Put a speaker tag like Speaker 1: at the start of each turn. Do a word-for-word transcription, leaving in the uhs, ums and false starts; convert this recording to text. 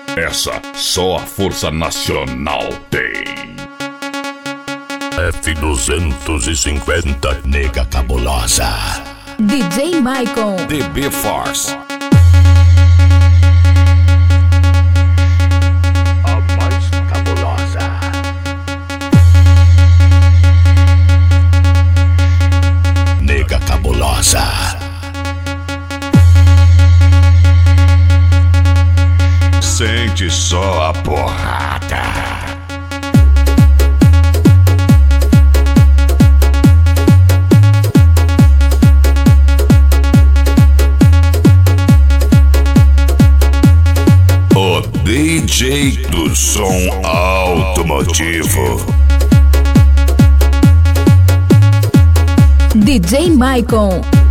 Speaker 1: Essa só a Força Nacional tem.
Speaker 2: F duzentos e cinquenta, nega cabulosa.
Speaker 3: D J Maicon,
Speaker 1: D B Force.
Speaker 2: A mais cabulosa. Nega cabulosa.
Speaker 1: Sente só a porrada. O D J do som automotivo.
Speaker 3: D J Maicon.